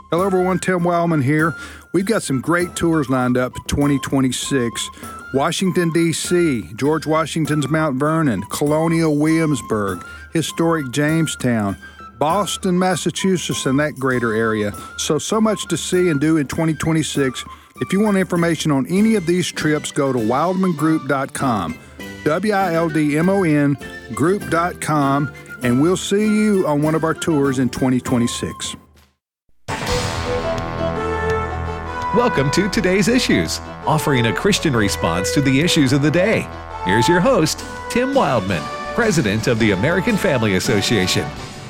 Hello everyone, Tim Wildman here. We've got some great tours lined up for 2026. Washington, D.C., George Washington's Mount Vernon, Colonial Williamsburg, historic Jamestown, Boston, Massachusetts, and that greater area. So much to see and do in 2026. If you want information on any of these trips, go to wildmangroup.com, WILDMON group.com, and we'll see you on one of our tours in 2026. Welcome to Today's Issues, offering a Christian response to the issues of the day. Here's your host, Tim Wildman, President of the American Family Association.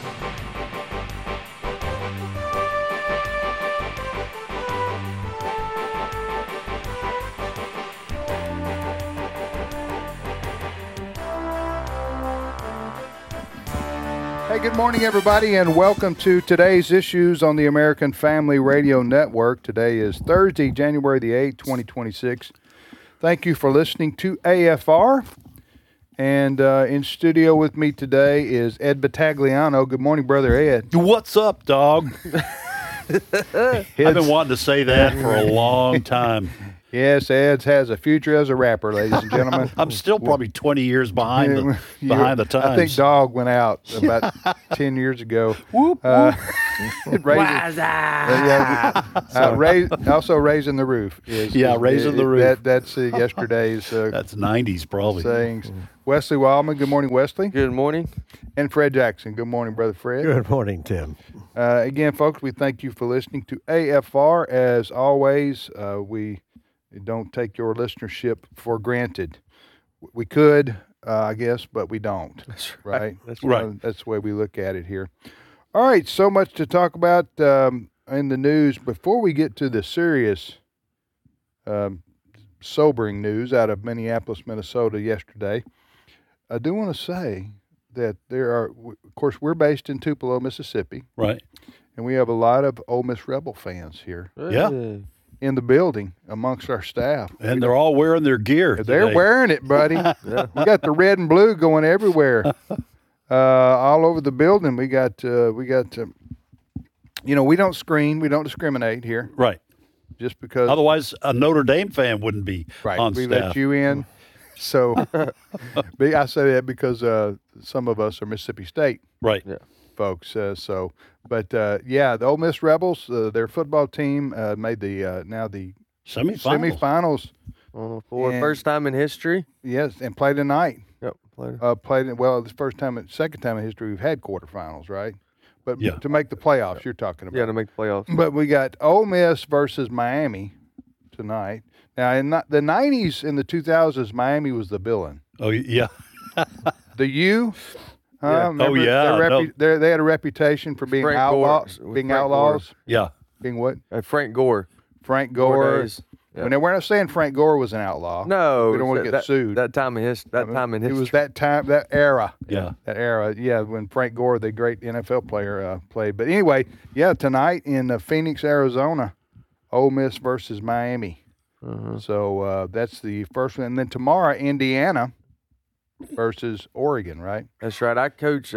Hey, good morning, everybody, and welcome to Today's Issues on the American Family Radio Network. Today is Thursday, January the 8th, 2026. Thank you for listening to AFR. And in studio with me today is Ed Battagliano. Good morning, Brother Ed. What's up, dog? I've been wanting to say that for a long time. Yes, Ed has a future as a rapper, ladies and gentlemen. I'm still probably 20 years behind the times. I think Dog went out about 10 years ago. Whoop, also Raising the Roof. Raising the Roof. That's yesterday's that's 90s probably. Sayings. Wesley Wildman. Good morning, Wesley. Good morning. And Fred Jackson. Good morning, Brother Fred. Good morning, Tim. Again, folks, we thank you for listening to AFR. As always, we don't take your listenership for granted. We could, I guess, but we don't. That's right. That's right. That's the way we look at it here. All right, so much to talk about in the news. Before we get to the serious, sobering news out of Minneapolis, Minnesota yesterday, I do want to say that of course, we're based in Tupelo, Mississippi. Right. And we have a lot of Ole Miss Rebel fans here. Yeah. In the building amongst our staff. And they're all wearing their gear. They're today. wearing it, buddy. We got the red and blue going everywhere. All over the building. We got we don't screen, we don't discriminate here. Right. Just because. Otherwise, a Notre Dame fan wouldn't be on we staff. let you in. So I say that because some of us are Mississippi State folks. But the Ole Miss Rebels, their football team made the now the semifinals. For the first time in history. Yes, and played tonight. Yep, the second time in history we've had quarterfinals, right? But to make the playoffs, you're talking about. Yeah, to make the playoffs. But we got Ole Miss versus Miami tonight. Now, in the 90s and the 2000s, Miami was the villain. Oh, yeah. The U. Yeah. They had a reputation for being outlaws. Yeah. Being what? Frank Gore. Frank Gore. Yeah. And we're not saying Frank Gore was an outlaw. No. We don't want to get sued. That time in history. It was that time, that era. Yeah. That era. Yeah, when Frank Gore, the great NFL player, played. But anyway, tonight in Phoenix, Arizona, Ole Miss versus Miami. Uh-huh. So that's the first one. And then tomorrow, Indiana versus Oregon, right? That's right. I coach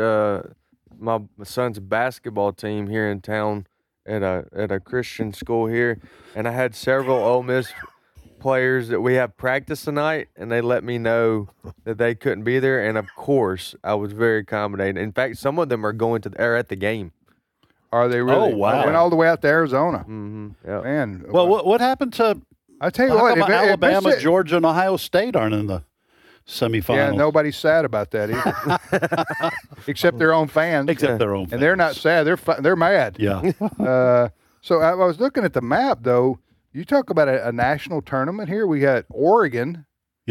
my son's basketball team here in town at a Christian school here, and I had several Ole Miss players that we have practice tonight, and they let me know that they couldn't be there. And of course, I was very accommodating. In fact, some of them are at the game. Are they really? Oh, wow. Went all the way out to Arizona. Mm-hmm. Yep. Man. Well, what happened to? I tell you what, if Alabama, Georgia, and Ohio State aren't in the semifinals. Yeah, nobody's sad about that either, except their own fans. And they're not sad; they're mad. Yeah. So I was looking at the map, though. You talk about a national tournament here. We got Oregon,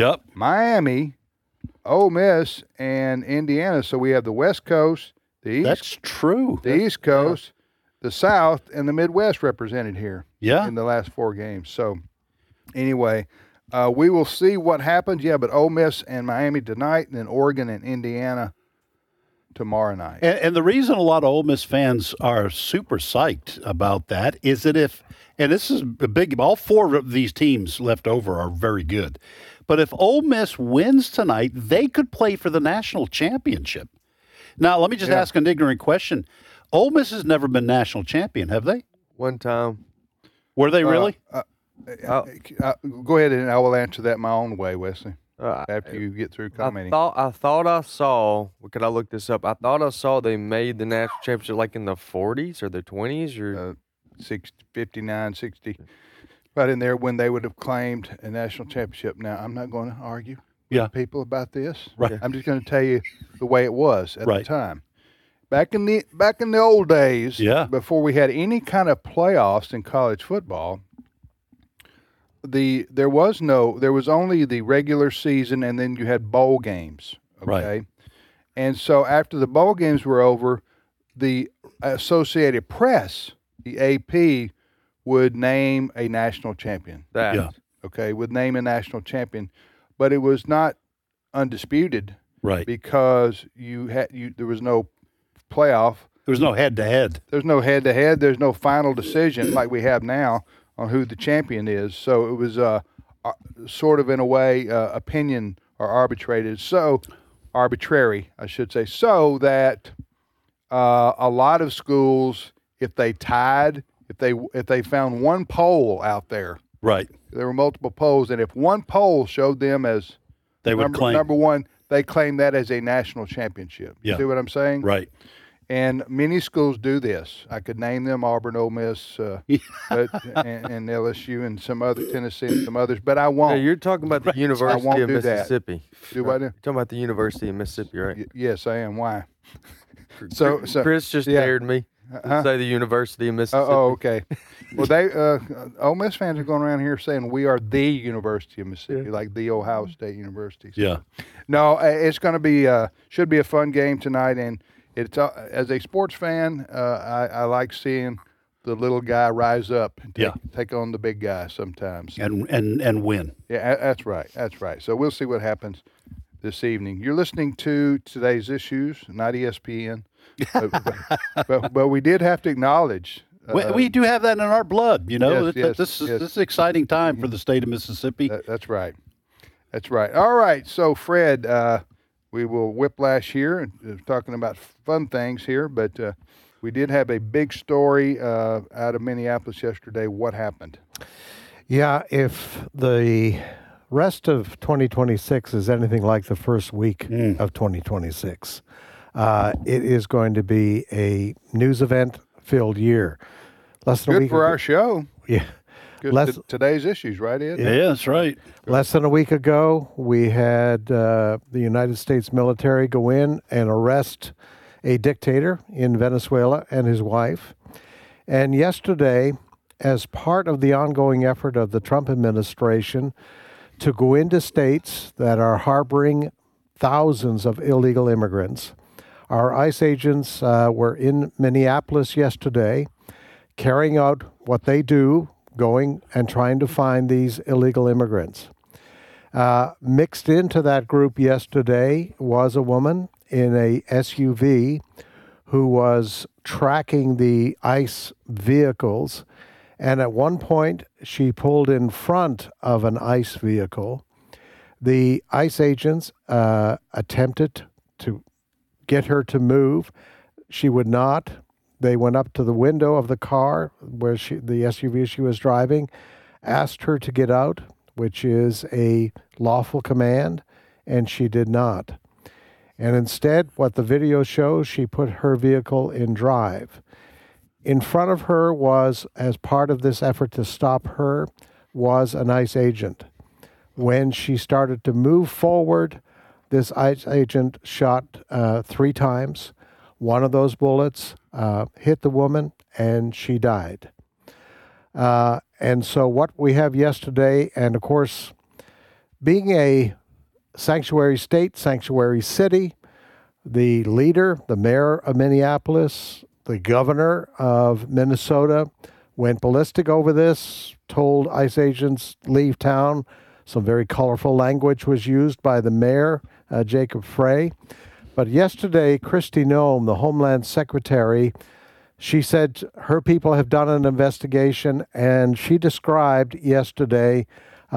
Miami, Ole Miss, and Indiana. So we have the West Coast, the East. That's true. The East Coast, the South, and the Midwest represented here. Yeah. In the last 4 games. So anyway. We will see what happens. Yeah, but Ole Miss and Miami tonight, and then Oregon and Indiana tomorrow night. And the reason a lot of Ole Miss fans are super psyched about that is that this is a big, all 4 of these teams left over are very good. But if Ole Miss wins tonight, they could play for the national championship. Now, let me just ask an ignorant question. Ole Miss has never been national champion, have they? one time. Were they really? Go ahead and I will answer that my own way, Wesley. After you get through commenting. I thought I saw. Could I look this up? I thought I saw they made the national championship like in the 40s or the 20s or 59, 60, right in there when they would have claimed a national championship. Now, I'm not going to argue with people about this. Right. I'm just going to tell you the way it was at the time. Back in the old days, before we had any kind of playoffs in college football, there was only the regular season, and then you had bowl games. Okay, right. And so after the bowl games were over, the Associated Press, the AP, would name a national champion. Would name a national champion, but it was not undisputed, right? Because there was no playoff. There was no head-to-head. There's no head-to-head. There's no final decision like we have now on who the champion is. So it was sort of, in a way, opinion or arbitrary, I should say, so that a lot of schools, if they tied, if they found one poll out there, right? There were multiple polls, and if one poll showed them as number one, they claimed that as a national championship. Yeah. See what I'm saying? Right. And many schools do this. I could name them: Auburn, Ole Miss, and LSU, and some other, Tennessee, and some others. But I won't. Yeah, you're talking about the University of Mississippi. Do what? You're talking about the University of Mississippi, right? Yes, I am. Why? So Chris just dared me to say the University of Mississippi. Oh, okay. Well, Ole Miss fans are going around here saying we are the University of Mississippi, like the Ohio State University. So. Yeah. No, it's going to be should be a fun game tonight, and it's as a sports fan, I like seeing the little guy rise up and take on the big guy sometimes and win. Yeah, that's right. That's right. So we'll see what happens this evening. You're listening to Today's Issues, not ESPN, but we did have to acknowledge. We do have that in our blood, you know. Yes, this is an exciting time for the state of Mississippi. That's right. That's right. All right. So, Fred, we will whiplash here, talking about fun things here, but we did have a big story out of Minneapolis yesterday. What happened? Yeah, if the rest of 2026 is anything like the first week of 2026, it is going to be a news event-filled year. Good for our show. Yeah. Today's Issues, right, Ed? Yeah, that's right. Less than a week ago, we had the United States military go in and arrest a dictator in Venezuela and his wife. And yesterday, as part of the ongoing effort of the Trump administration to go into states that are harboring thousands of illegal immigrants, our ICE agents were in Minneapolis yesterday carrying out what they do, going and trying to find these illegal immigrants. Mixed into that group yesterday was a woman in a SUV who was tracking the ICE vehicles, and at one point she pulled in front of an ICE vehicle. The ICE agents attempted to get her to move. She would not. They went up to the window of the car where the SUV she was driving, asked her to get out, which is a lawful command, and she did not. And instead, what the video shows, she put her vehicle in drive. In front of her was, as part of this effort to stop her, was an ICE agent. When she started to move forward, this ICE agent shot 3 times. One of those bullets hit the woman, and she died. And so what we have yesterday, and of course, being a sanctuary state, sanctuary city, the leader, the mayor of Minneapolis, the governor of Minnesota went ballistic over this, told ICE agents, leave town. Some very colorful language was used by the mayor, Jacob Frey. But yesterday, Kristi Noem, the Homeland Secretary, she said her people have done an investigation, and she described yesterday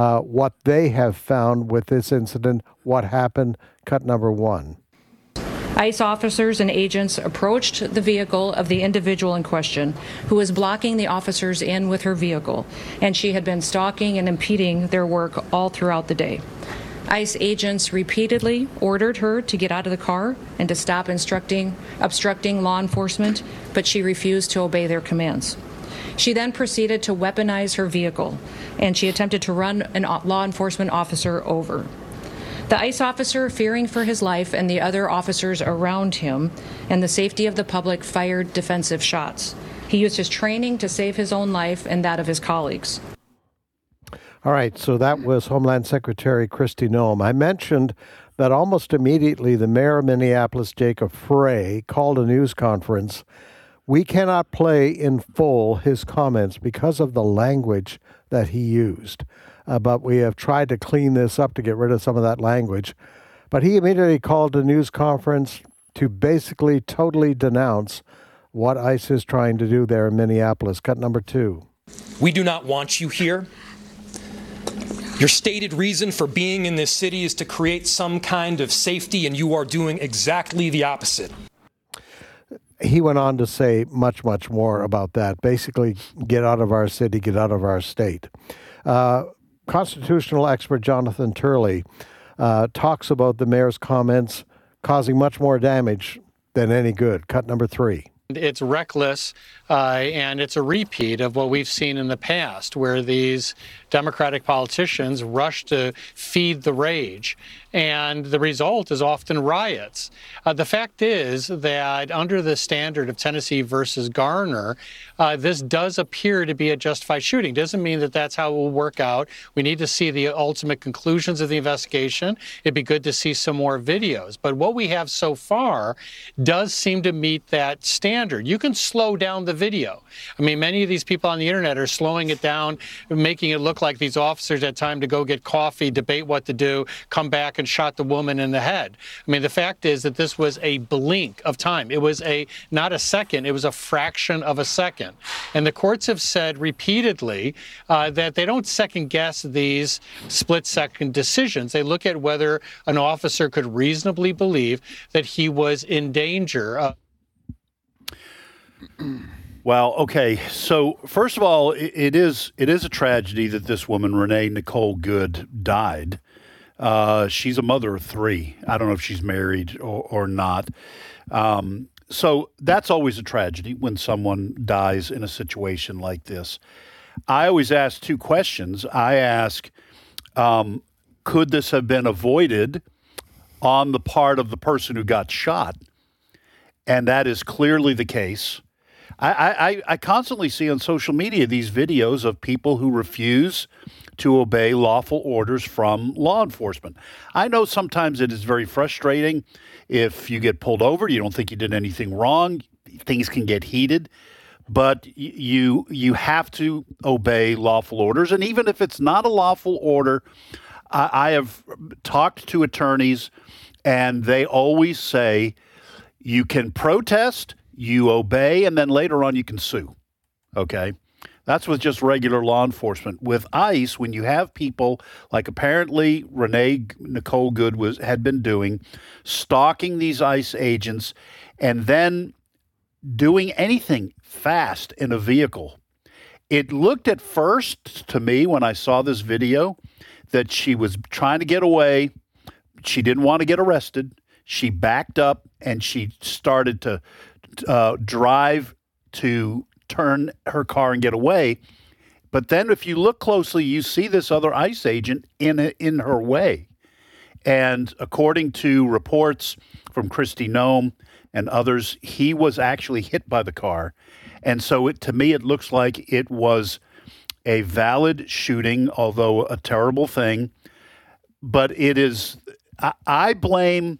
what they have found with this incident, what happened, cut number 1. ICE officers and agents approached the vehicle of the individual in question, who was blocking the officers in with her vehicle, and she had been stalking and impeding their work all throughout the day. ICE agents repeatedly ordered her to get out of the car and to stop obstructing law enforcement, but she refused to obey their commands. She then proceeded to weaponize her vehicle, and she attempted to run a law enforcement officer over. The ICE officer, fearing for his life and the other officers around him and the safety of the public, fired defensive shots. He used his training to save his own life and that of his colleagues. All right, so that was Homeland Secretary Kristi Noem. I mentioned that almost immediately the mayor of Minneapolis, Jacob Frey, called a news conference. We cannot play in full his comments because of the language that he used. But we have tried to clean this up to get rid of some of that language. But he immediately called a news conference to basically totally denounce what ICE is trying to do there in Minneapolis. Cut number 2. We do not want you here. Your stated reason for being in this city is to create some kind of safety, and you are doing exactly the opposite. He went on to say much, much more about that. Basically, get out of our city, get out of our state. Constitutional expert Jonathan Turley talks about the mayor's comments causing much more damage than any good. Cut number 3. It's reckless, and it's a repeat of what we've seen in the past, where these Democratic politicians rush to feed the rage, and the result is often riots. The fact is that under the standard of Tennessee versus Garner, this does appear to be a justified shooting. Doesn't mean that that's how it will work out. We need to see the ultimate conclusions of the investigation. It'd be good to see some more videos. But what we have so far does seem to meet that standard. You can slow down the video. I mean, many of these people on the internet are slowing it down, making it look like these officers had time to go get coffee, debate what to do, come back and shot the woman in the head. I mean, the fact is that this was a blink of time. It was not a second, it was a fraction of a second. And the courts have said repeatedly that they don't second guess these split-second decisions. They look at whether an officer could reasonably believe that he was in danger. Well, okay. So first of all, it is a tragedy that this woman, Renee Nicole Good, died. She's a mother of 3. I don't know if she's married or not. So that's always a tragedy when someone dies in a situation like this. I always ask 2 questions. I ask, could this have been avoided on the part of the person who got shot? And that is clearly the case. I constantly see on social media these videos of people who refuse to obey lawful orders from law enforcement. I know sometimes it is very frustrating if you get pulled over, you don't think you did anything wrong, things can get heated, but you have to obey lawful orders. And even if it's not a lawful order, I have talked to attorneys and they always say you can protest, you obey, and then later on you can sue. Okay? That's with just regular law enforcement. With ICE, when you have people like apparently Renee Nicole Good had been doing, stalking these ICE agents and then doing anything fast in a vehicle. It looked at first to me when I saw this video that she was trying to get away. She didn't want to get arrested. She backed up and she started to drive to turn her car and get away. But then if you look closely, you see this other ICE agent in her way. And according to reports from Kristi Noem and others, he was actually hit by the car. And so to me, it looks like it was a valid shooting, although a terrible thing. But it is, I blame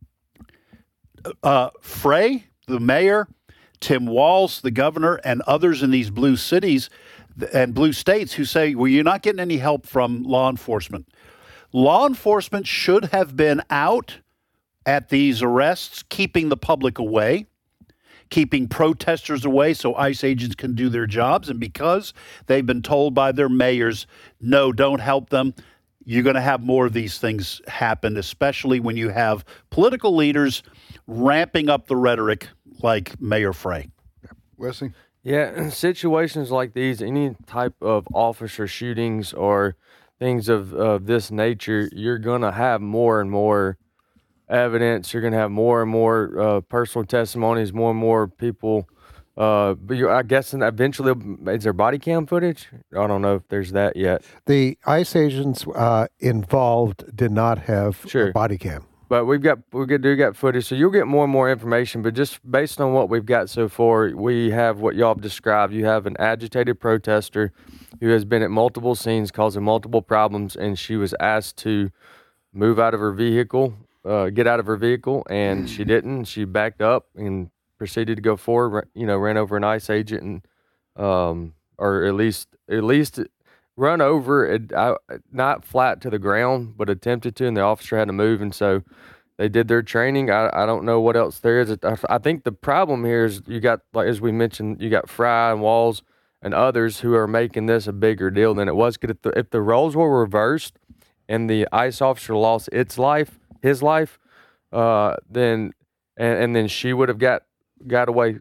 Frey, the mayor, Tim Walz, the governor, and others in these blue cities and blue states who say, well, you're not getting any help from law enforcement. Law enforcement should have been out at these arrests, keeping the public away, keeping protesters away so ICE agents can do their jobs. And because they've been told by their mayors, no, don't help them, you're going to have more of these things happen, especially when you have political leaders ramping up the rhetoric like Mayor Frey. Wesley? Yeah, in situations like these, any type of officer shootings or things of this nature, you're going to have more and more evidence. You're going to have more and more personal testimonies, more and more people. But I guess eventually, is there body cam footage? I don't know if there's that yet. The ICE agents involved did not have a body cam. But we got footage, so you'll get more and more information. But just based on what we've got so far, we have what y'all have described. You have an agitated protester who has been at multiple scenes causing multiple problems, and she was asked to move out of her vehicle, get out of her vehicle, and she didn't. She backed up and proceeded to go forward. Ran over an ICE agent, and or at least run over it, not flat to the ground, but attempted to, and the officer had to move, and so they did their training. I don't know what else there is. I think the problem here is you got, like as we mentioned, you got Fry and Walls and others who are making this a bigger deal than it was. If the roles were reversed and the ICE officer lost his life, then she would have got away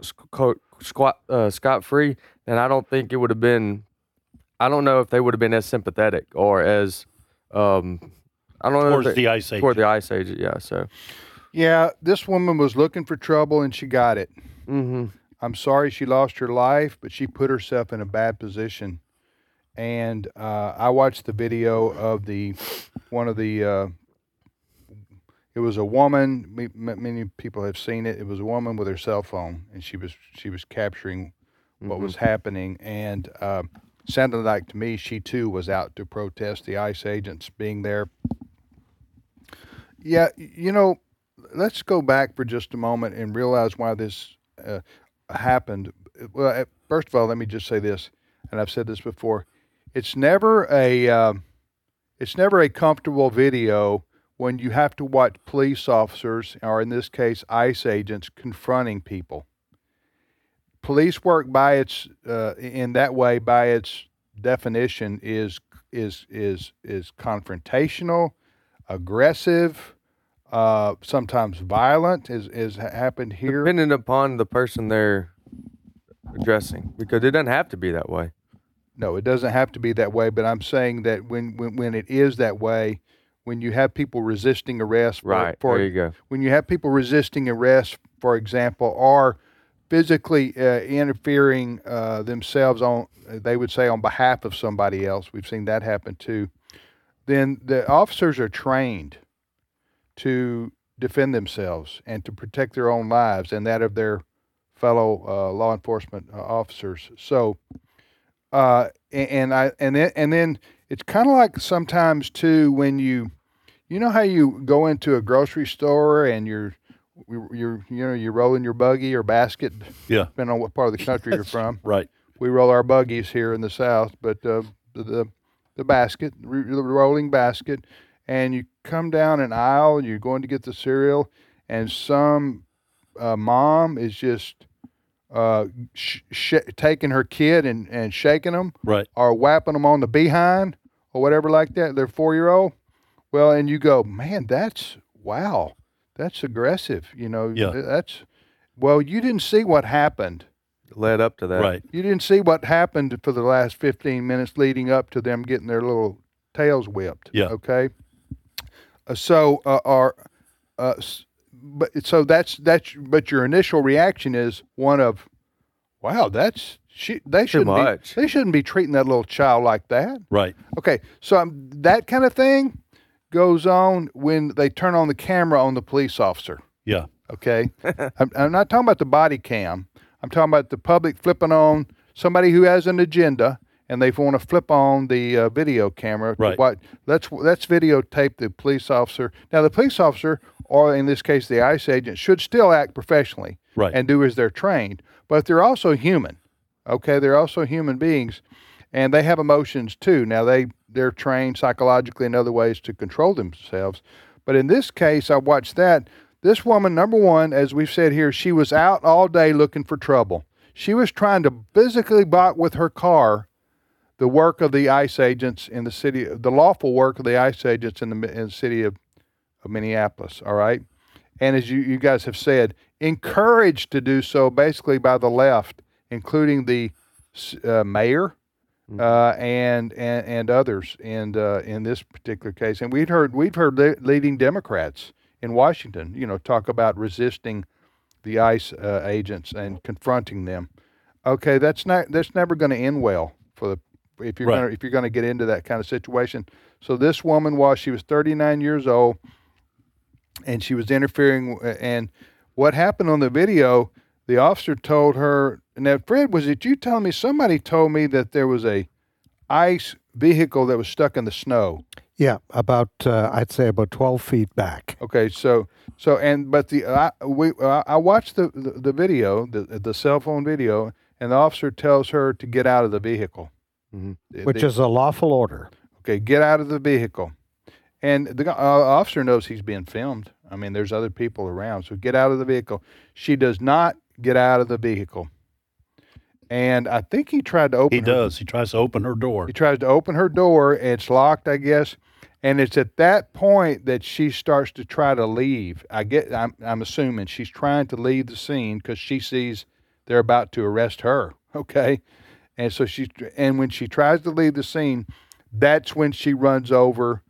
scot-free, then I don't think it would have been. I don't know if they would have been as sympathetic or as, I don't know. Towards the ICE agent. Toward the ICE agent, yeah. So, yeah, this woman was looking for trouble and she got it. mm-hmm. I'm sorry she lost her life, but she put herself in a bad position. And I watched the video of it was a woman. Many people have seen it. It was a woman with her cell phone, and she was capturing what was happening, and sounded like to me she too was out to protest the ICE agents being there. Yeah, let's go back for just a moment and realize why this happened. Well, first of all, let me just say this, and I've said this before: it's never a comfortable video when you have to watch police officers, or in this case, ICE agents, confronting people. Police work in that way by its definition is confrontational, aggressive, sometimes violent, as happened here. Depending upon the person they're addressing, because it doesn't have to be that way. No, it doesn't have to be that way, but I'm saying that when it is that way, when you have people resisting arrest, there you go. When you have people resisting arrest, for example, or physically interfering themselves on behalf of somebody else, we've seen that happen too, then the officers are trained to defend themselves and to protect their own lives and that of their fellow law enforcement officers. So, and then it's kind of like sometimes too when you know how you go into a grocery store and you're rolling your buggy or basket, depending on what part of the country you're from. Right. We roll our buggies here in the South, but the basket, the rolling basket, and you come down an aisle, you're going to get the cereal, and some mom is just taking her kid and shaking them, right, or whapping them on the behind or whatever like that, their 4-year-old. Well, and you go, man, that's aggressive. Well, you didn't see what happened. Led up to that. Right. You didn't see what happened for the last 15 minutes leading up to them getting their little tails whipped. Yeah. Okay. But your initial reaction is one of, wow, they shouldn't be treating that little child like that. Right. Okay. So that kind of thing goes on when they turn on the camera on the police officer. Yeah. Okay. I'm not talking about the body cam. I'm talking about the public flipping on somebody who has an agenda and they want to flip on the video camera. Right. Let's videotape the police officer. Now, the police officer, or in this case, the ICE agent, should still act professionally, right, and do as they're trained. But they're also human. Okay. They're also human beings, and they have emotions too. Now, they're trained psychologically in other ways to control themselves. But in this case, I watched that. This woman, number one, as we've said here, she was out all day looking for trouble. She was trying to physically block with her car the work of the ICE agents in the city, the lawful work of the ICE agents in the city of Minneapolis, all right? And as you guys have said, encouraged to do so basically by the left, including the mayor and others in this particular case. And we've heard leading Democrats in Washington, talk about resisting the ICE agents and confronting them. Okay, that's never going to end well if you're going to get into that kind of situation. So this woman, while she was 39 years old, and she was interfering, and what happened on the video, the officer told her, now, Fred, was it you telling me? Somebody told me that there was a ICE vehicle that was stuck in the snow. Yeah, I'd say about 12 feet back. Okay, I watched the video, the cell phone video, and the officer tells her to get out of the vehicle. Mm-hmm. Which is a lawful order. Okay, get out of the vehicle. And the officer knows he's being filmed. I mean, there's other people around, so get out of the vehicle. She does not get out of the vehicle. And I think he tried to open He does. He tries to open her door. He tries to open her door. It's locked, I guess. And it's at that point that she starts to try to leave. I'm assuming she's trying to leave the scene because she sees they're about to arrest her. Okay. And so when she tries to leave the scene, that's when she runs over,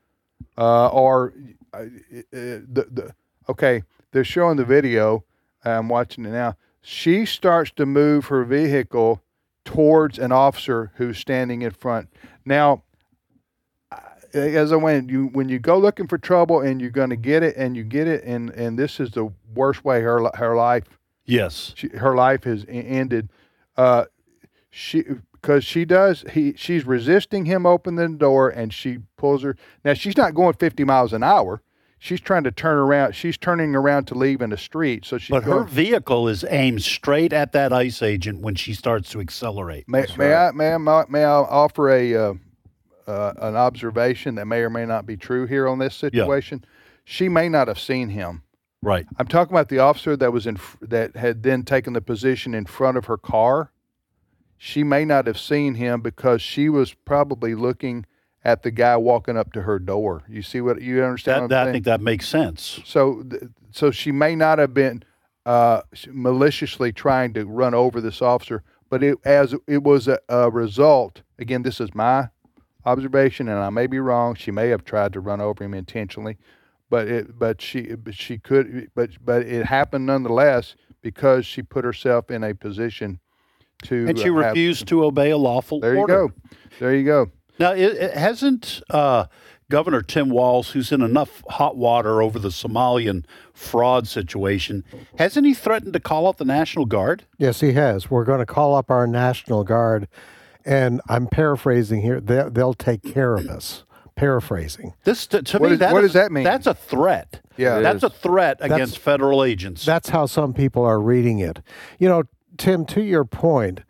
okay, they're showing the video. I'm watching it now. She starts to move her vehicle towards an officer who's standing in front. Now, as I went, when you go looking for trouble and you're going to get it, and you get it, and this is the worst way her life. Yes, her life has ended. She's resisting him opening the door, and she pulls her. Now she's not going 50 miles an hour. She's trying to turn around. She's turning around to leave in the street. But her vehicle is aimed straight at that ICE agent when she starts to accelerate. May I offer an observation that may or may not be true here on this situation? Yeah. She may not have seen him. Right. I'm talking about the officer that had then taken the position in front of her car. She may not have seen him because she was probably looking at the guy walking up to her door. You see what you understand? What I'm saying? I think that makes sense. So she may not have been maliciously trying to run over this officer, but it was a result. Again, this is my observation, and I may be wrong. She may have tried to run over him intentionally, but it happened nonetheless because she put herself in a position to. And she refused to obey a lawful order. There you go. Now, it hasn't Governor Tim Walz, who's in enough hot water over the Somalian fraud situation, hasn't he threatened to call out the National Guard? Yes, he has. We're going to call up our National Guard, and I'm paraphrasing here. They'll take care of us. Paraphrasing. This to me, what does that mean? That's a threat. Yeah, that's a threat against federal agents. That's how some people are reading it. Tim, to your point.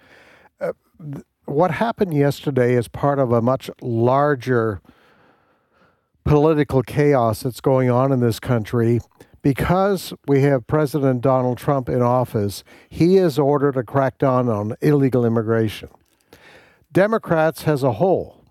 What happened yesterday is part of a much larger political chaos that's going on in this country. Because we have President Donald Trump in office, he has ordered a crackdown on illegal immigration. Democrats as a whole,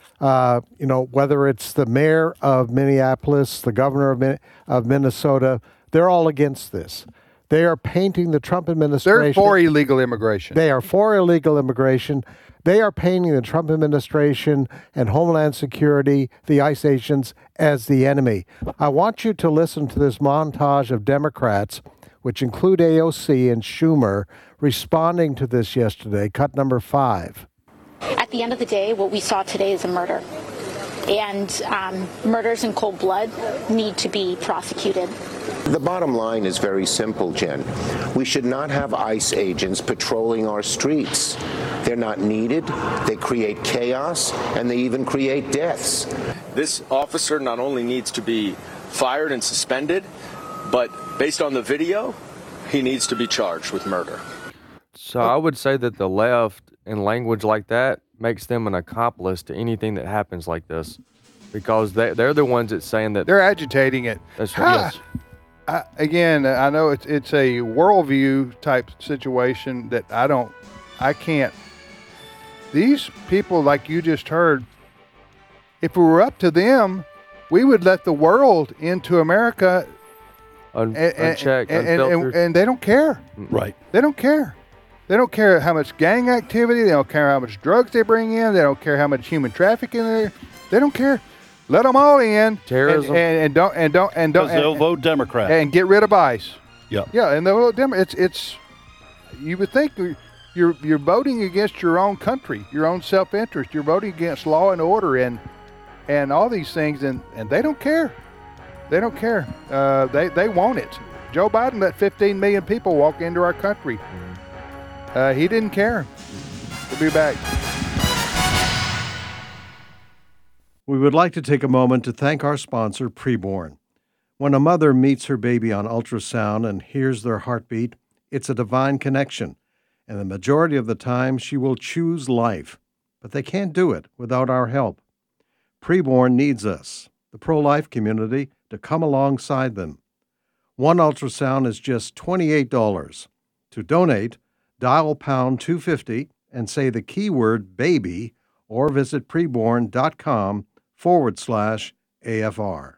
whether it's the mayor of Minneapolis, the governor of Minnesota, they're all against this. They are painting the Trump administration. They're for illegal immigration. They are for illegal immigration. They are painting the Trump administration and Homeland Security, the ICE agents, as the enemy. I want you to listen to this montage of Democrats, which include AOC and Schumer, responding to this yesterday. Cut number 5. At the end of the day, what we saw today is a murder. And murders in cold blood need to be prosecuted. The bottom line is very simple, Jen. We should not have ICE agents patrolling our streets. They're not needed, they create chaos, and they even create deaths. This officer not only needs to be fired and suspended, but based on the video, he needs to be charged with murder. So I would say that the left, in language like that, makes them an accomplice to anything that happens like this, because they're the ones that's saying that they're agitating it. That's right. Yes. I know it's a worldview type situation that I can't These people, like you just heard, if it were up to them, we would let the world into America Unchecked, unfiltered. and they don't care. Right. They don't care. They don't care how much gang activity. They don't care how much drugs they bring in. They don't care how much human trafficking there. They don't care. Let them all in. Terrorism. And don't. Because they'll vote Democrat. And get rid of ICE. Yep. Yeah, and it's. You would think you're voting against your own country, your own self-interest. You're voting against law and order and all these things, and they don't care. They don't care. They want it. Joe Biden let 15 million people walk into our country. He didn't care. We'll be back. We would like to take a moment to thank our sponsor, Preborn. When a mother meets her baby on ultrasound and hears their heartbeat, it's a divine connection, and the majority of the time she will choose life. But they can't do it without our help. Preborn needs us, the pro-life community, to come alongside them. One ultrasound is just $28. To donate, dial pound 250 and say the keyword baby or visit preborn.com/AFR.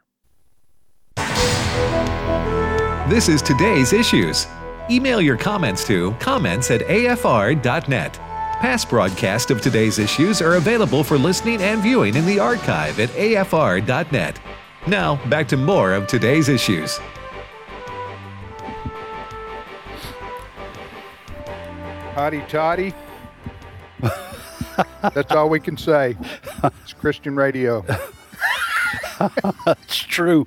This is Today's Issues. Email your comments to comments@afr.net. Past broadcasts of Today's Issues are available for listening and viewing in the archive at afr.net. Now, back to more of Today's Issues. Hotty toddy. That's all we can say. It's Christian radio. It's true.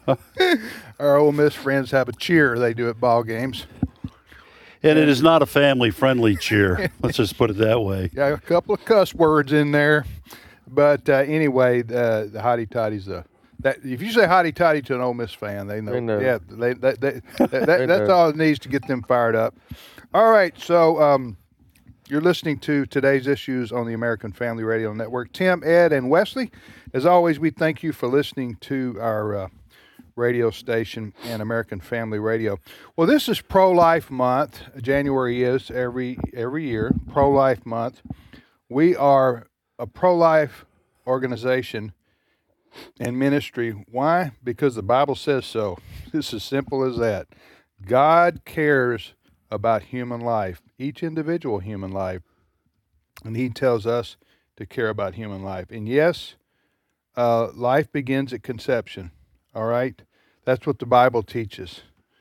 Our Ole Miss friends have a cheer they do at ball games. And it is not a family-friendly cheer. Let's just put it that way. Yeah, a couple of cuss words in there. But anyway, the hotty toddies. That if you say hotty toddy to an Ole Miss fan, they know. They know. Yeah, that's all it needs to get them fired up. All right, so you're listening to Today's Issues on the American Family Radio Network. Tim, Ed, and Wesley, as always, we thank you for listening to our radio station and American Family Radio. Well, this is Pro-Life Month. January is every year, Pro-Life Month. We are a pro-life organization and ministry. Why? Because the Bible says so. It's as simple as that. God cares about human life, each individual human life, and He tells us to care about human life. And yes, life begins at conception, all right? That's what the Bible teaches.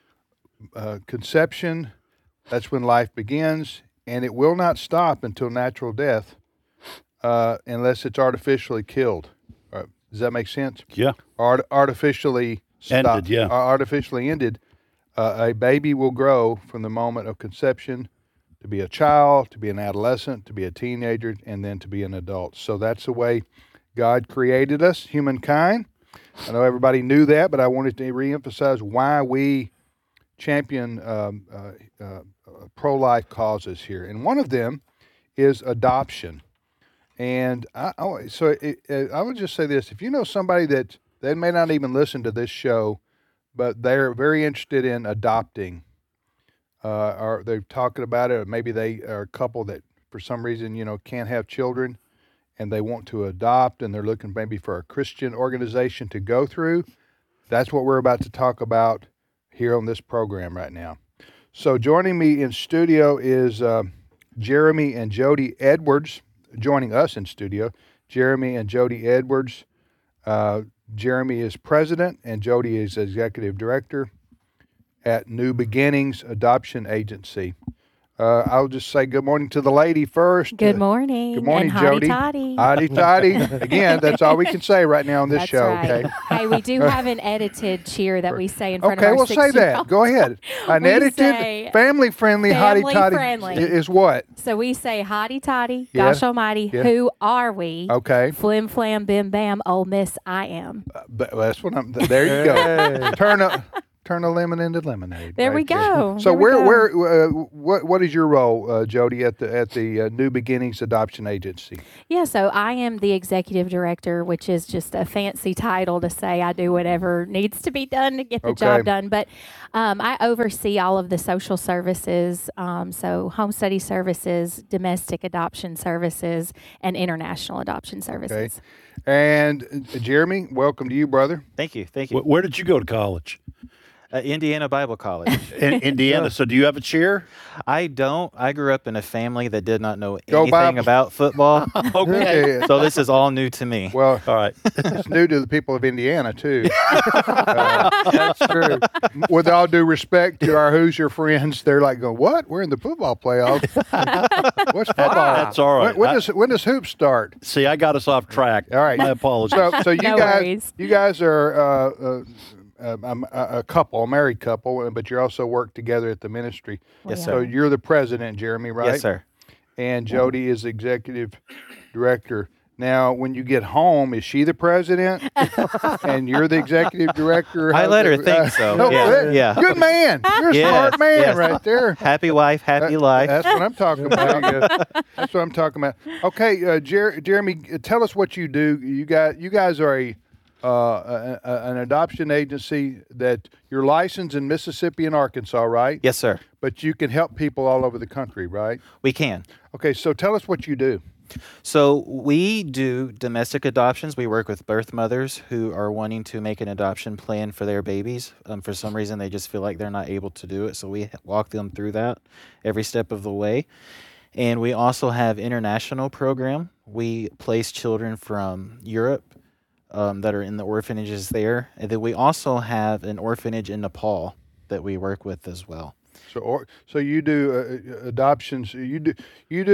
Conception, that's when life begins, and it will not stop until natural death unless it's artificially killed. Does that make sense? Yeah. Artificially stopped. Ended, yeah. Artificially ended. A baby will grow from the moment of conception to be a child, to be an adolescent, to be a teenager, and then to be an adult. So that's the way God created us, humankind. I know everybody knew that, but I wanted to reemphasize why we champion pro-life causes here. And one of them is adoption. And I would just say this. If you know somebody that they may not even listen to this show, but they're very interested in adopting, or they're talking about it, or maybe they are a couple that for some reason, can't have children and they want to adopt and they're looking maybe for a Christian organization to go through. That's what we're about to talk about here on this program right now. So joining me in studio is Jeremy and Jody Edwards, joining us in studio, Jeremy and Jody Edwards. Jeremy is president and Jody is executive director at New Beginnings Adoption Agency. I'll just say good morning to the lady first. Good morning. Good morning, and Jody. Hotty toddy. Hotty toddy. Again, that's all we can say right now on this That's show. right. Okay. Hey, we do have an edited cheer that we say in front Okay, of our we'll say that. 6-year-old. Go ahead. An We edited, say family-friendly hotty toddy family-friendly. is what? So we say, hotty toddy, Yeah. gosh almighty, Yeah. who are we? Okay. Flim flam bim bam, Ole Miss I am. That's what I'm. There you go. Turn a lemon into lemonade. There we go. So There we go. what is your role, Jody, at the New Beginnings Adoption Agency? Yeah, so I am the executive director, which is just a fancy title to say I do whatever needs to be done to get the job done. But I oversee all of the social services, so home study services, domestic adoption services, and international adoption services. Okay. And Jeremy, welcome to you, brother. Thank you. Thank you. Where did you go to college? Indiana Bible College. In Indiana. So do you have a cheer? I don't. I grew up in a family that did not know Go anything Bible. about football. Okay. So this is all new to me. Well, All right. it's new to the people of Indiana, too. That's true. With all due respect to our Hoosier friends, they're like, going, what? We're in the football playoffs. What's football? That's all right. When does hoops start? See, I got us off track. All right. My apologies. So you No worries. guys are a couple, a married couple, but you also work together at the ministry. Yes, So sir. you're the president, Jeremy, right? Yes, sir. And Jody is executive director. Now, when you get home, is she the president and you're the executive director? I let her think so. Yeah. Good man. You're a smart man yes. right there. Happy wife, happy life. That's what I'm talking about. That's what I'm talking about. Okay, Jeremy, tell us what you do. You guys are an adoption agency that you're licensed in Mississippi and Arkansas, right? Yes, sir. But you can help people all over the country, right? We can. Okay, so tell us what you do. So we do domestic adoptions. We work with birth mothers who are wanting to make an adoption plan for their babies. For some reason, they just feel like they're not able to do it. So we walk them through that every step of the way. And we also have international program. We place children from Europe that are in the orphanages there. And then we also have an orphanage in Nepal that we work with as well. So you do adoptions. You do.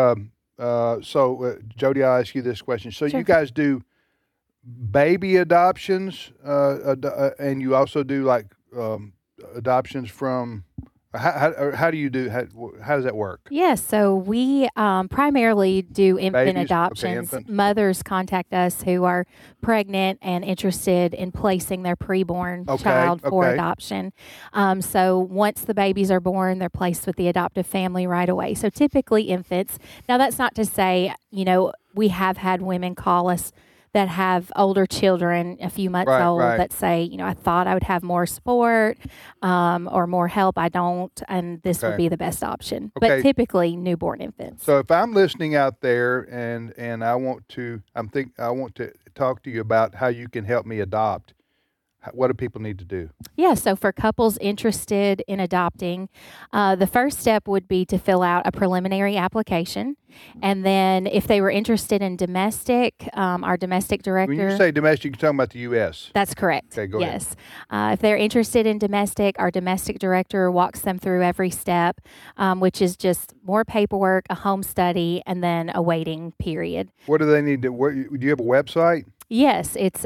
Jody, I'll ask you this question. So you guys do baby adoptions, and you also do like adoptions from. How do you do? How does that work? Yes, so we primarily do infant Babies? Okay, adoptions. infants. Mothers contact us who are pregnant and interested in placing their preborn child for okay. adoption. So once the babies are born, they're placed with the adoptive family right away. So typically infants. Now that's not to say, we have had women call us that have older children, a few months old, that say, I thought I would have more support or more help. I don't, and this would be the best option. Okay. But typically, newborn infants. So if I'm listening out there and I want to talk to you about how you can help me adopt, what do people need to do? Yeah, so for couples interested in adopting, the first step would be to fill out a preliminary application. And then if they were interested in domestic, our domestic director... When you say domestic, you're talking about the U.S.? That's correct. Okay, go ahead. Yes. If they're interested in domestic, our domestic director walks them through every step, which is just more paperwork, a home study, and then a waiting period. What do they need to... do you have a website? Yes, it's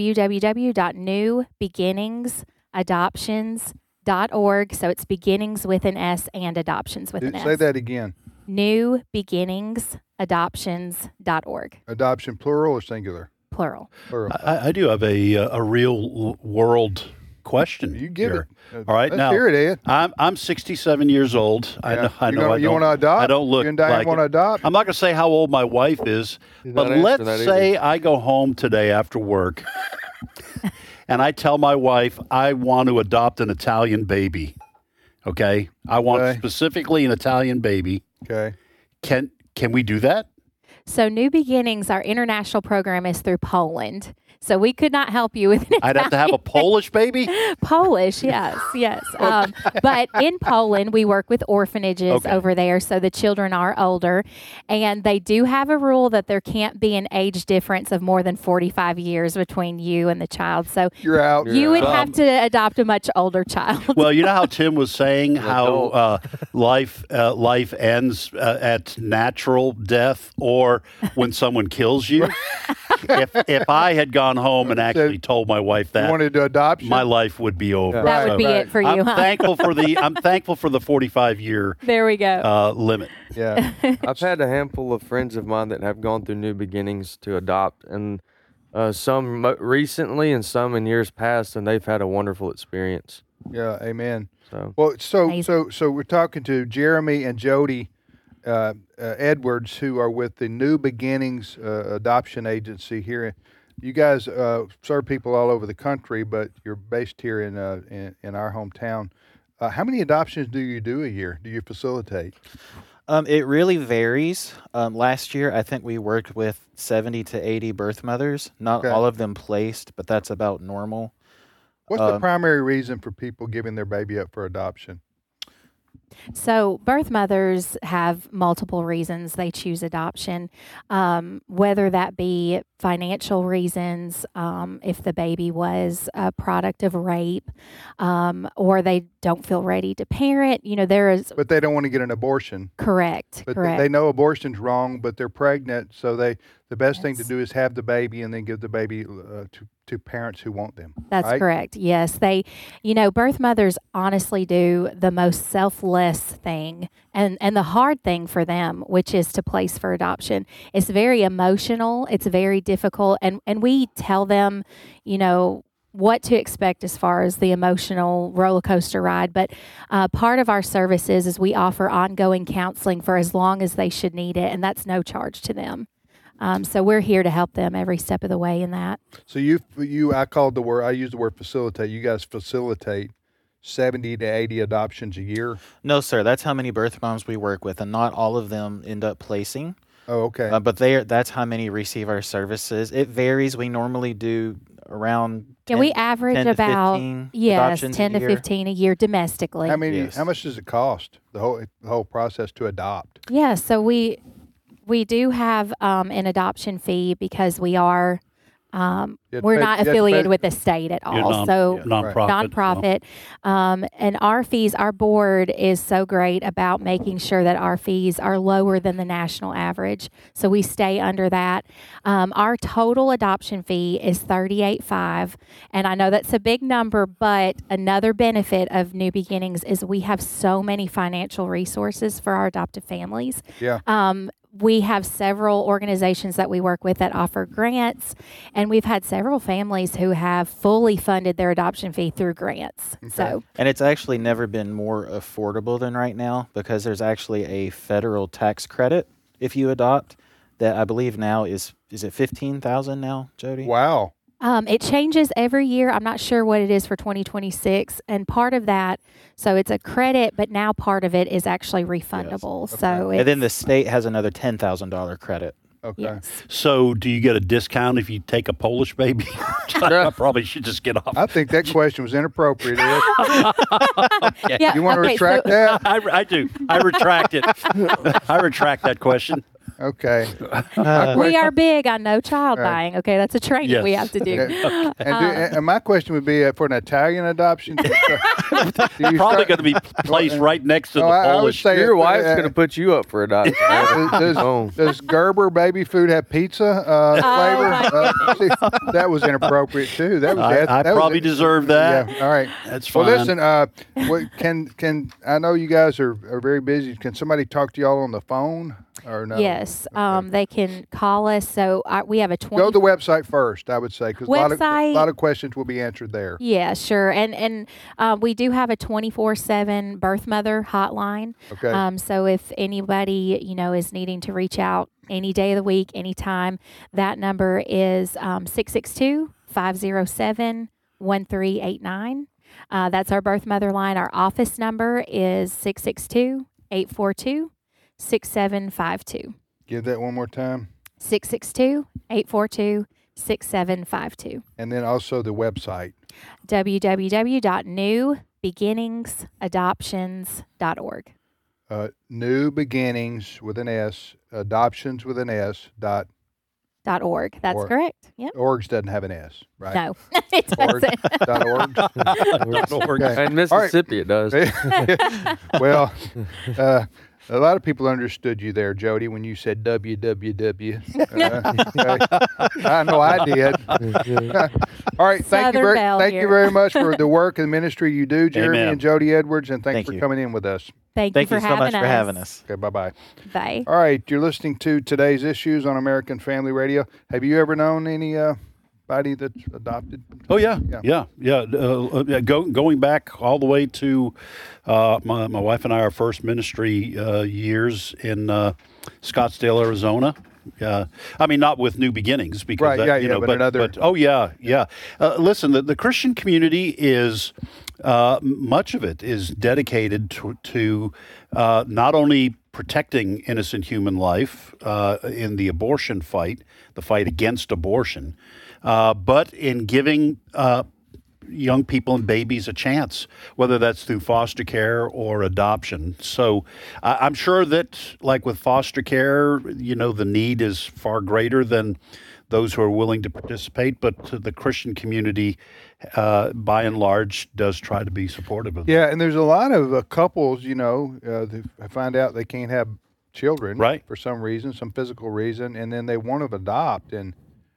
www.newbeginningsadoptions.org. So it's beginnings with an S and adoptions with an S. Say that again. Newbeginningsadoptions.org. Adoption plural or singular? Plural. I do have a real world question. You give here. it. All right, let's now hear it, Ed. I'm 67 years old. Yeah. I know. You want to adopt? I don't look You and Diane like want to it. adopt? I'm not going to say how old my wife is, but not let's answering that say I go home today after work, and I tell my wife I want to adopt an Italian baby. Okay, I want specifically an Italian baby. Okay. Can we do that? So New Beginnings, our international program is through Poland. So we could not help you with an I'd have to have a Polish baby? Polish, yes. But in Poland, we work with orphanages over there, so the children are older. And they do have a rule that there can't be an age difference of more than 45 years between you and the child. So you're out. You would have to adopt a much older child. Well, you know how Tim was saying how life ends at natural death or when someone kills you? If I had gone home and actually told my wife that, you wanted to adopt, my life would be over. That would be it for you. I'm thankful for the 45-year there we go limit. Yeah, I've had a handful of friends of mine that have gone through New Beginnings to adopt, and some recently and some in years past, and they've had a wonderful experience. Yeah, amen. So Well, so Amazing. we're talking to Jeremy and Jody Edwards, who are with the New Beginnings Adoption Agency here. You guys serve people all over the country, but you're based here in our hometown. How many adoptions do you do a year? Do you facilitate? It really varies. Last year, I think we worked with 70 to 80 birth mothers. Not Okay. all of them placed, but that's about normal. What's the primary reason for people giving their baby up for adoption? So, birth mothers have multiple reasons they choose adoption, whether that be financial reasons, if the baby was a product of rape, or they don't feel ready to parent. You know, there is But they don't want to get an abortion. correct. But correct. they know abortion's wrong, but they're pregnant, so the best thing to do is have the baby and then give the baby to parents who want them. That's right? correct. Yes. Birth mothers honestly do the most selfless thing and the hard thing for them, which is to place for adoption. It's very emotional. It's very difficult. And we tell them, what to expect as far as the emotional roller coaster ride. But part of our services is we offer ongoing counseling for as long as they should need it. And that's no charge to them. So we're here to help them every step of the way in that. So I used the word facilitate. You guys facilitate 70 to 80 adoptions a year? No, sir. That's how many birth moms we work with, and not all of them end up placing. Oh, okay. But that's how many receive our services. It varies. We normally do around 10, we average 10 to about 15 yes, adoptions 10 a to year. 15 a year domestically. How much does it cost, the whole process to adopt? Yeah, so we do have an adoption fee because we are we're not affiliated with the state at all. Nonprofit. And our fees, our board is so great about making sure that our fees are lower than the national average. So we stay under that. Our total adoption fee is $38,500. And I know that's a big number, but another benefit of New Beginnings is we have so many financial resources for our adoptive families. Yeah. We have several organizations that we work with that offer grants, and we've had several families who have fully funded their adoption fee through grants. So, and it's actually never been more affordable than right now because there's actually a federal tax credit if you adopt that I believe now is it $15,000 now, Jody? Wow. It changes every year. I'm not sure what it is for 2026. And part of that, so it's a credit, but now part of it is actually refundable. Yes. So and then the state has another $10,000 credit. Okay. Yes. So do you get a discount if you take a Polish baby? I probably should just get off. I think that question was inappropriate. Okay. Yeah, You want to okay, retract so- that? I do. I retract it. I retract that question. Okay. We are big on no child dying. Okay, that's a training we have to do. And my question would be for an Italian adoption. Probably going to be placed right next to the I would Polish. say your wife's going to put you up for adoption. Does Gerber baby food have pizza flavor? See, that was inappropriate too. That was I probably deserve that. Yeah. All right. That's fine. Well, listen. Can I know you guys are very busy? Can somebody talk to y'all on the phone or no? Yes, they can call us. So we have a 20. Go to the website first, I would say, because a Website- lot of questions will be answered there. Yeah, sure. And we do have a 24/7 birth mother hotline. Okay. So if anybody, is needing to reach out any day of the week, anytime, that number is 662-507-1389. That's our birth mother line. Our office number is 662-842-6752. Give that one more time. 662-842-6752. And then also the website. www.newbeginningsadoptions.org. New Beginnings with an S, adoptions with an S, .org. That's org. correct. Yep. Orgs doesn't have an S, right? No, it doesn't. .org. .org. Okay. In Mississippi, it does. Well, a lot of people understood you there, Jody, when you said www. I know I did. All right, thank you very much for the work and ministry you do, Jeremy Amen. and Jody Edwards, and thanks Thank for you. coming in with us. Thank Thank you you for so having much us. for having us. Okay, bye-bye. Bye. All right, you're listening to Today's Issues on American Family Radio. Have you ever known any anybody that's adopted? Oh yeah. Going back all the way to my wife and I, our first ministry years in Scottsdale, Arizona. I mean, not with New Beginnings, because listen, the Christian community is much of it is dedicated to not only protecting innocent human life in the abortion fight, the fight against abortion, but in giving young people and babies a chance, whether that's through foster care or adoption. So I'm sure that, like with foster care, the need is far greater than those who are willing to participate, but the Christian community, by and large, does try to be supportive of that. Yeah, and there's a lot of couples, they find out they can't have children for some reason, some physical reason, and then they want to adopt, and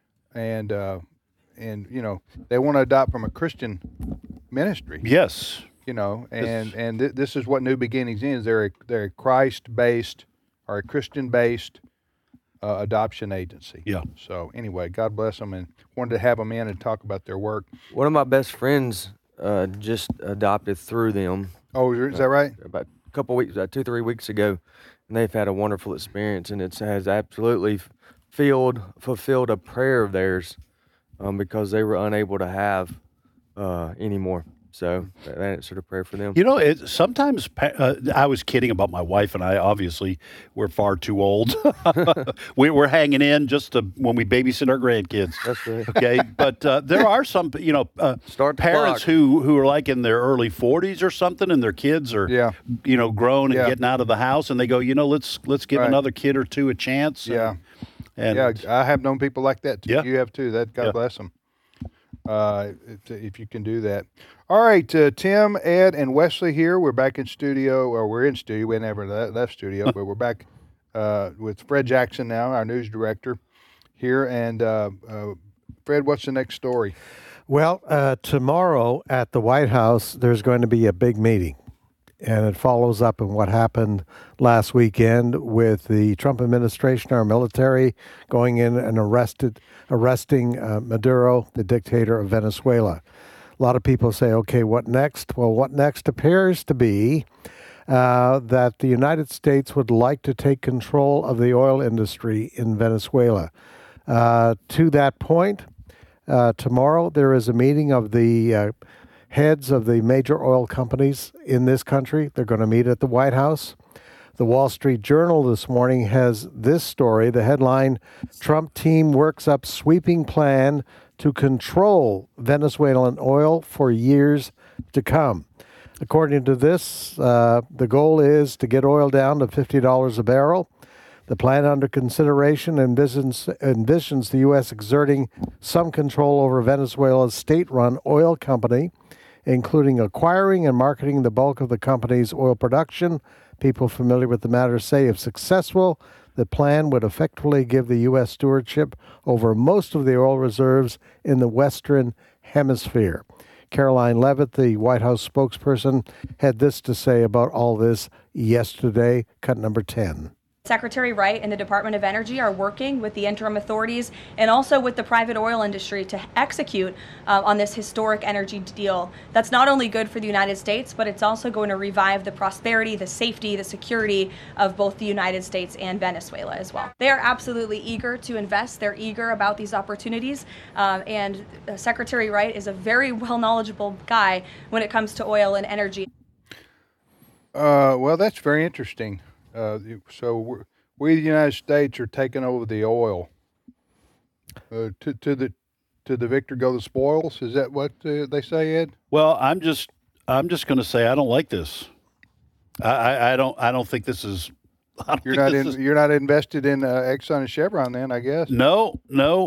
they want to adopt from a Christian ministry. Yes. This is what New Beginnings is. They're a Christ-based or a Christian-based adoption agency. Yeah. So anyway, God bless them, and wanted to have them in and talk about their work. One of my best friends just adopted through them. Oh, is that right? About a couple weeks, 2-3 weeks ago, and they've had a wonderful experience, and it has absolutely fulfilled a prayer of theirs because they were unable to have any more. So that answered a prayer for them. Sometimes I was kidding about my wife and I. Obviously, we're far too old. We're hanging in just when we babysit our grandkids. That's right. Okay, but there are some, parents who are like in their early 40s or something, and their kids are, grown and getting out of the house, and they go, let's give another kid or two a chance. I have known people like that too. Yeah. You have too. God bless them. If you can do that. All right, Tim, Ed, and Wesley here. We're back in studio, or we're in studio. We never left studio, but we're back with Fred Jackson now, our news director here. And Fred, what's the next story? Well, tomorrow at the White House, there's going to be a big meeting. And it follows up on what happened last weekend with the Trump administration, our military, going in and arresting Maduro, the dictator of Venezuela. A lot of people say, okay, what next? Well, what next appears to be that the United States would like to take control of the oil industry in Venezuela. To that point, tomorrow there is a meeting of the heads of the major oil companies in this country. They're going to meet at the White House. The Wall Street Journal this morning has this story. The headline, Trump team works up sweeping plan to control Venezuelan oil for years to come. According to this, the goal is to get oil down to $50 a barrel. The plan under consideration envisions the U.S. exerting some control over Venezuela's state-run oil company, including acquiring and marketing the bulk of the company's oil production. People familiar with the matter say, if successful, the plan would effectively give the U.S. stewardship over most of the oil reserves in the Western Hemisphere. Caroline Leavitt, the White House spokesperson, had this to say about all this yesterday, cut number 10. Secretary Wright and the Department of Energy are working with the interim authorities and also with the private oil industry to execute on this historic energy deal. That's not only good for the United States, but it's also going to revive the prosperity, the safety, the security of both the United States and Venezuela as well. They are absolutely eager to invest. They're eager about these opportunities. And Secretary Wright is a very well knowledgeable guy when it comes to oil and energy. Well, that's very interesting. So we, the United States, are taking over the oil. To the victor go the spoils. Is that what they say, Ed? Well, I'm just going to say I don't like this. I don't think this is. You're not invested in Exxon and Chevron, then, I guess. No.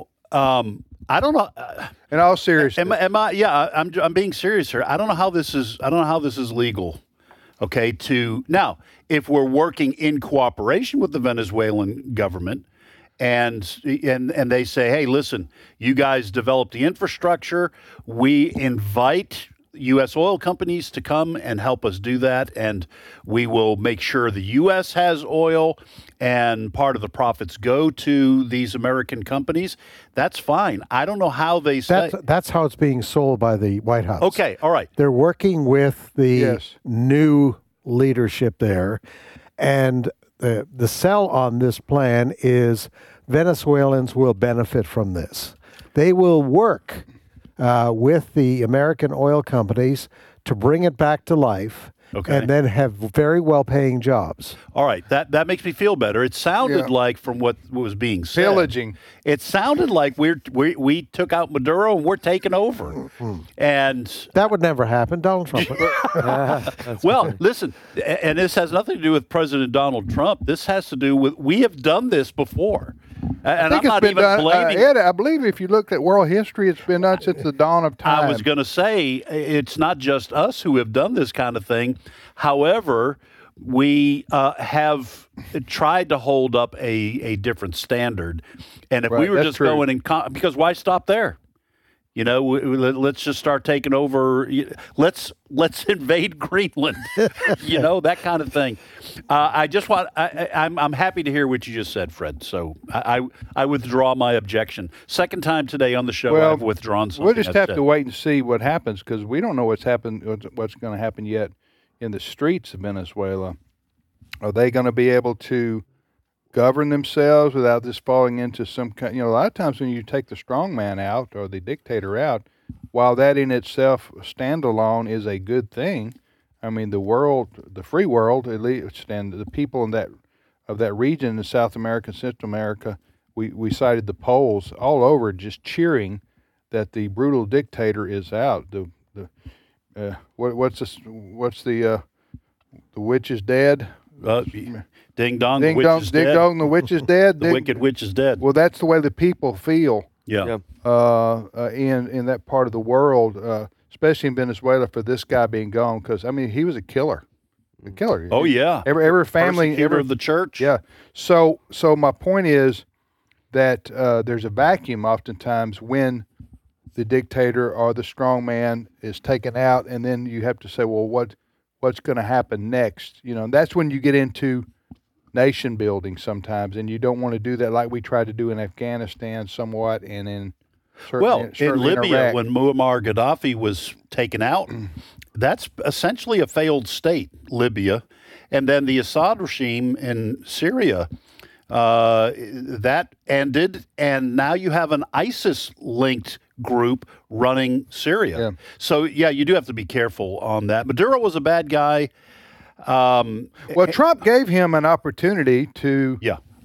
I don't know. In all seriousness, am I? Yeah, I'm being serious here. I don't know how this is. I don't know how this is legal. Okay, now, if we're working in cooperation with the Venezuelan government and they say, hey, listen, you guys develop the infrastructure, we invite U.S. oil companies to come and help us do that, and we will make sure the U.S. has oil and part of the profits go to these American companies. That's fine. I don't know how they say. That's how it's being sold by the White House. Okay, all right. They're working with the new leadership there, and the sell on this plan is Venezuelans will benefit from this. They will work with the American oil companies to bring it back to life, and then have very well-paying jobs. All right, that makes me feel better. It sounded like, from what was being said, pillaging. It sounded like we took out Maduro and we're taking over, and that would never happen. Donald Trump. Well, listen, and this has nothing to do with President Donald Trump. This has to do with we have done this before. And I'm not even blaming. Ed, I believe if you look at world history, it's been done since the dawn of time. I was going to say, it's not just us who have done this kind of thing. However, we have tried to hold up a different standard. And if we were just going in, because why stop there? You know, let's just start taking over. Let's invade Greenland. You know, that kind of thing. I'm happy to hear what you just said, Fred. So I withdraw my objection. Second time today on the show, I've withdrawn something. We'll just have to wait and see what happens, because we don't know what's going to happen yet in the streets of Venezuela. Are they going to be able to govern themselves without this falling into some kind? You know, a lot of times when you take the strong man out or the dictator out, while that in itself standalone is a good thing, I mean, the world, the free world, at least, and the people in that region in South America, Central America, we cited the polls all over just cheering that the brutal dictator is out. What's the witch is dead. Ding dong, ding dong, ding dong, the witch is dead. The wicked witch is dead. Well, that's the way the people feel. Yeah. In that part of the world, especially in Venezuela, for this guy being gone, because I mean, he was a killer. Oh yeah. Every family, persecutor of the church. Yeah. So my point is that there's a vacuum oftentimes when the dictator or the strong man is taken out, and then you have to say, well, what's going to happen next? You know, and that's when you get into nation building sometimes, and you don't want to do that like we tried to do in Afghanistan somewhat, and in in Libya, when Muammar Gaddafi was taken out, that's essentially a failed state, Libya. And then the Assad regime in Syria, that ended, and now you have an ISIS-linked group running Syria. Yeah. So, yeah, you do have to be careful on that. Maduro was a bad guy. Well, Trump gave him an opportunity to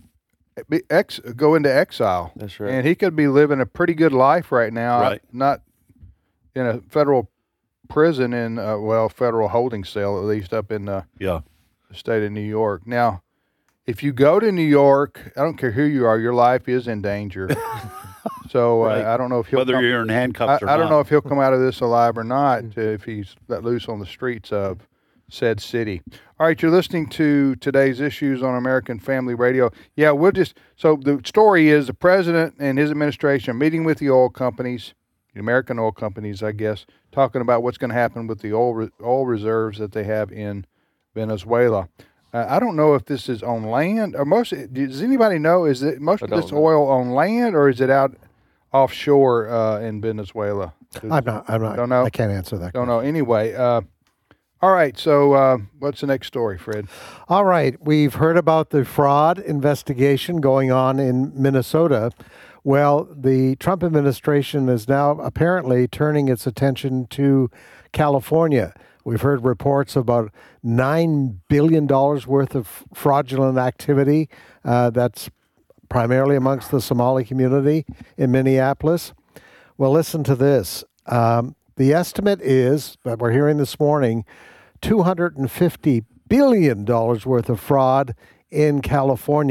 go into exile. That's right. And he could be living a pretty good life right now, right. Not in a federal prison, in federal holding cell, at least up in the state of New York. Now, if you go to New York, I don't care who you are, your life is in danger. So right. I don't know if he'll whether you're in handcuffs or not. I don't know if he'll come out of this alive or not if he's let loose on the streets of said city. All right, you're listening to Today's Issues on American Family Radio. Yeah, so the story is the president and his administration are meeting with the oil companies, the American oil companies, I guess, talking about what's going to happen with the oil reserves that they have in Venezuela. I don't know if this is on land or does anybody know, is it most of this oil on land or is it out offshore in Venezuela? I'm not. Don't know. I can't answer that. Don't know. Anyway, all right. So what's the next story, Fred? All right. We've heard about the fraud investigation going on in Minnesota. Well, the Trump administration is now apparently turning its attention to California. We've heard reports about $9 billion worth of fraudulent activity. That's primarily amongst the Somali community in Minneapolis. Well, listen to this. The estimate is, that we're hearing this morning, $250 billion worth of fraud in California.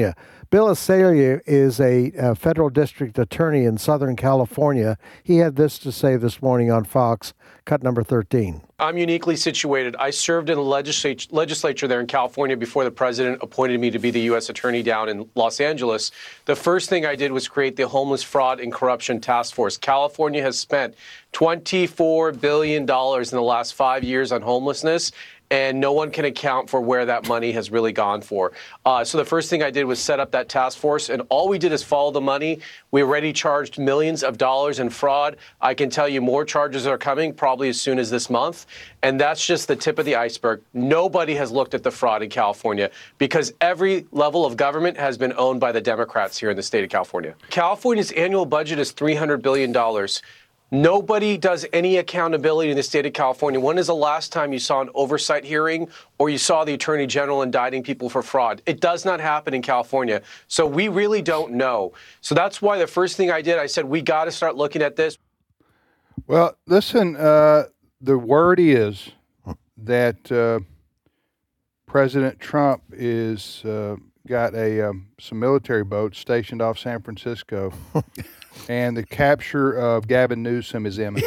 Bill Asalia is a federal district attorney in Southern California. He had this to say this morning on Fox, cut number 13. I'm uniquely situated. I served in the legislature there in California before the president appointed me to be the U.S. attorney down in Los Angeles. The first thing I did was create the Homeless Fraud and Corruption Task Force. California has spent $24 billion in the last 5 years on homelessness, and no one can account for where that money has really gone for. So the first thing I did was set up that task force, and all we did is follow the money. We already charged millions of dollars in fraud. I can tell you more charges are coming, probably as soon as this month. And that's just the tip of the iceberg. Nobody has looked at the fraud in California because every level of government has been owned by the Democrats here in the state of California. California's annual budget is $300 billion. Nobody does any accountability in the state of California. When is the last time you saw an oversight hearing or you saw the Attorney General indicting people for fraud? It does not happen in California. So we really don't know. So that's why the first thing I did, I said, we got to start looking at this. Well, listen, the word is that President Trump is got some military boats stationed off San Francisco. And the capture of Gavin Newsom is imminent.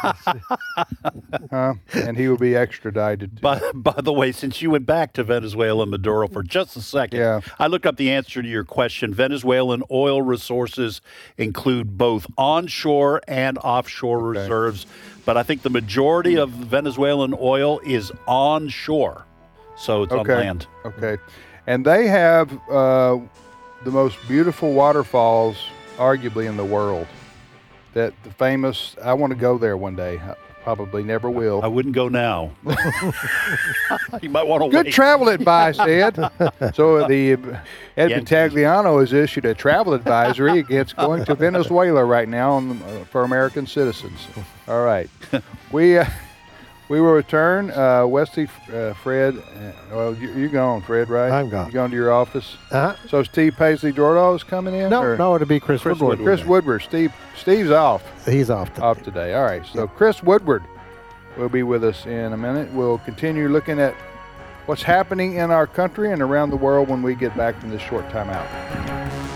And he will be extradited. By the way, since you went back to Venezuela and Maduro for just a second, I looked up the answer to your question. Venezuelan oil resources include both onshore and offshore reserves. But I think the majority of Venezuelan oil is onshore. So it's on land. Okay. And they have the most beautiful waterfalls arguably in the world. That the famous, I want to go there one day. I probably never will. I wouldn't go now. You might want to wait. Good travel advice, Ed. So Ed Vitagliano has issued a travel advisory against going to Venezuela right now for American citizens. All right. We will return. Wesley, Fred, well, you're gone, Fred, right? I'm gone. You're going to your office? Uh-huh. So Steve Paisley-Jordan is coming in? No, it'll be Chris Woodward. Chris Woodward. Steve's off. He's off today. Off today. All right. So Chris Woodward will be with us in a minute. We'll continue looking at what's happening in our country and around the world when we get back from this short time out.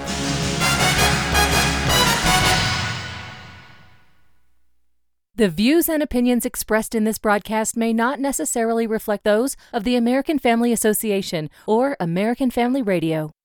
The views and opinions expressed in this broadcast may not necessarily reflect those of the American Family Association or American Family Radio.